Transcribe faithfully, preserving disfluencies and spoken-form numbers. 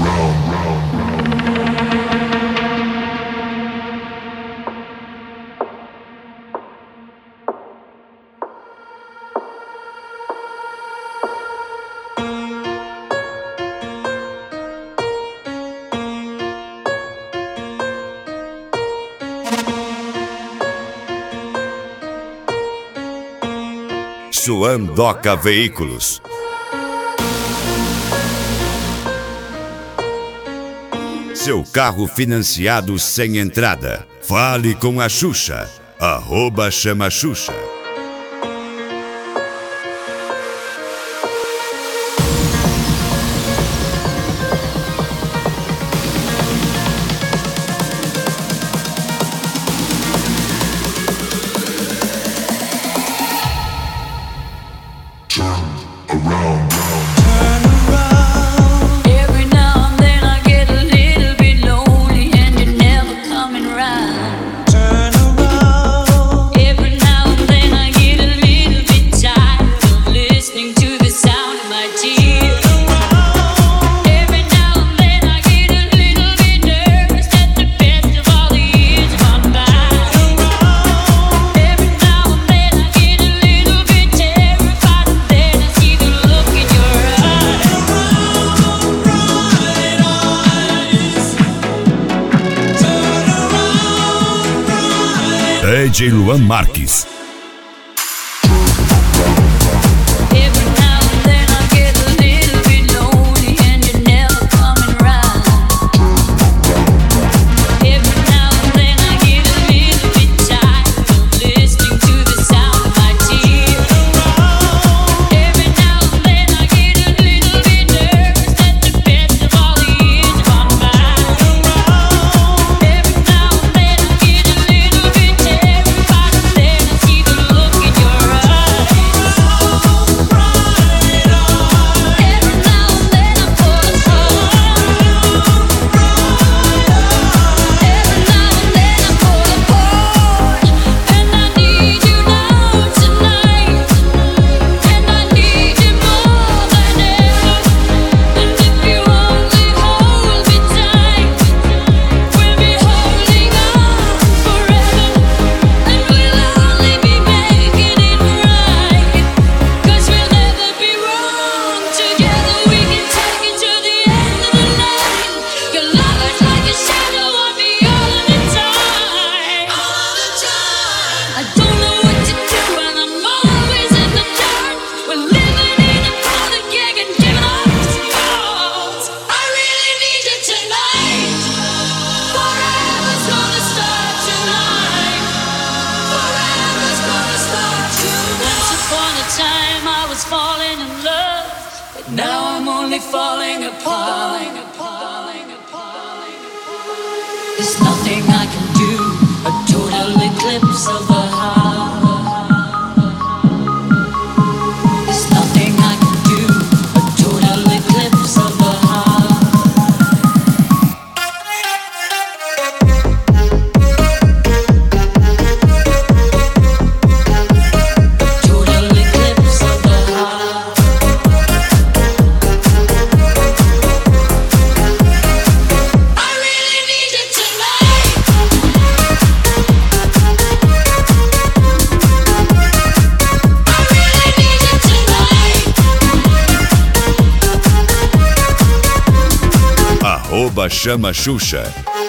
Suandoca Veículos. Seu carro financiado sem entrada. Fale com a Xuxa. Arroba Chama Xuxa. D J Luan Marques. Now I'm only falling apart. There's nothing I can do, a total eclipse of the heart. There's nothing I can do, a total eclipse of the heart. Total eclipse of the heart. I really need you tonight. I really need you tonight. Arroba Chama Xuxa.